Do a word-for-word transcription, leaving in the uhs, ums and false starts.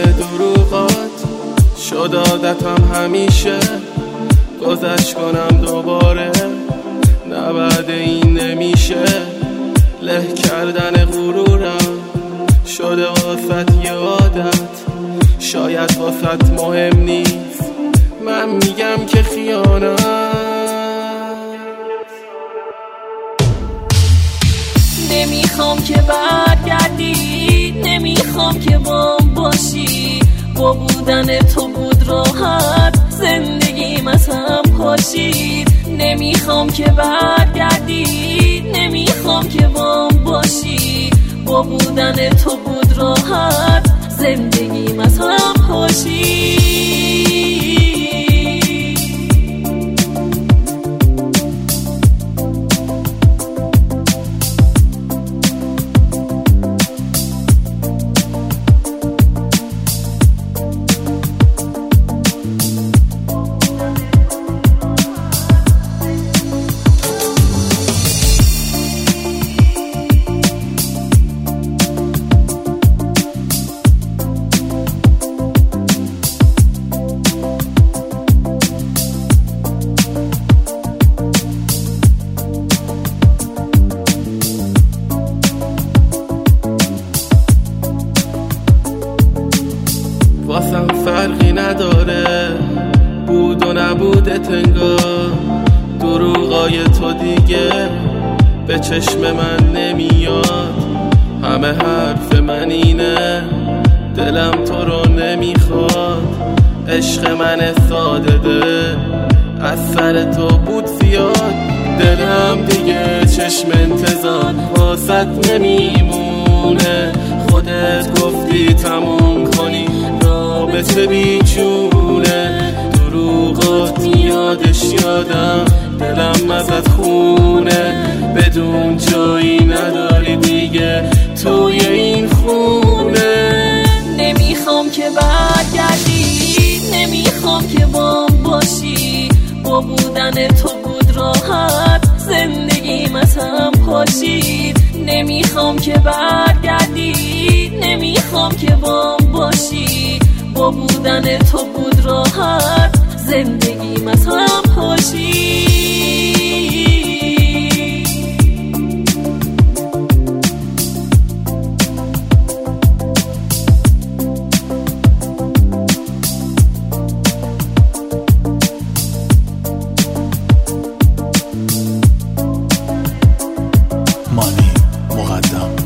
دروغات شد عادتم همیشه گذشت کنم دوباره، نه بعد این نمیشه. له کردن غرورم شده واسط یه عادت، شاید واسط مهم نیست، من میگم که خیانت. نمیخوام که برگردی، نمیخوام که بام باشی، با بودن تو بود راحت زندگیم از هم پاشید. نمیخوام که برگردی، نمیخوام که بام باشی، با بودن تو بود راحت زندگیم از هم پاشید. واسم فرقی نداره بود و نبودت انگار، دروغای تو دیگه به چشم من نمیاد. همه حرف من اینه دلم تو رو نمیخواد، عشق من ساده ده از سر تو بود زیاد. دلم دیگه چشم انتظار واسط نمیمونه، خودت گفتی تموم کنی رابطه بیچونه. دروغات یادش یادم دلم ازت خونه، بدون جایی نداری دیگه توی این خونه. نمیخوام که برگردی، نمیخوام که بام باشی، با بودن تو بود راحت زندگیم از هم پاشید. نمیخوام که برگردی، نمیخوام که بام باشی، با بودن تو بود راحت زندگیم از هم پاشید. مانی مقدم